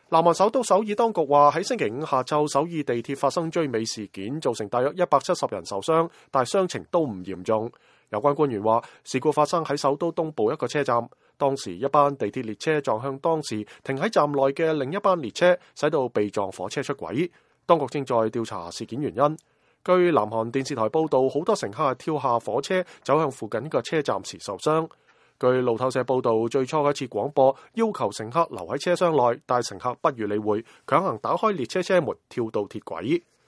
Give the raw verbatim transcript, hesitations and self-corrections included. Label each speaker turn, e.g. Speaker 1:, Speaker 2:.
Speaker 1: 南韓首都首爾當局話喺星期五下晝首爾地鐵發生追尾事件，造成大約一百七十人受傷，但係傷情都唔嚴重。有關官員話，事故發生喺首都東部一個車站，當時一班地鐵列車撞向當時停喺站內嘅另一班列車，使到被撞火車出軌。當局正在調查事件原因。據南韓電視台報道，好多乘客跳下火車走向附近一個車站時受傷。據路透社報道，最初嗰次廣播要求乘客留喺車廂內，但乘客不予理會，強行打開列車車門跳到鐵軌。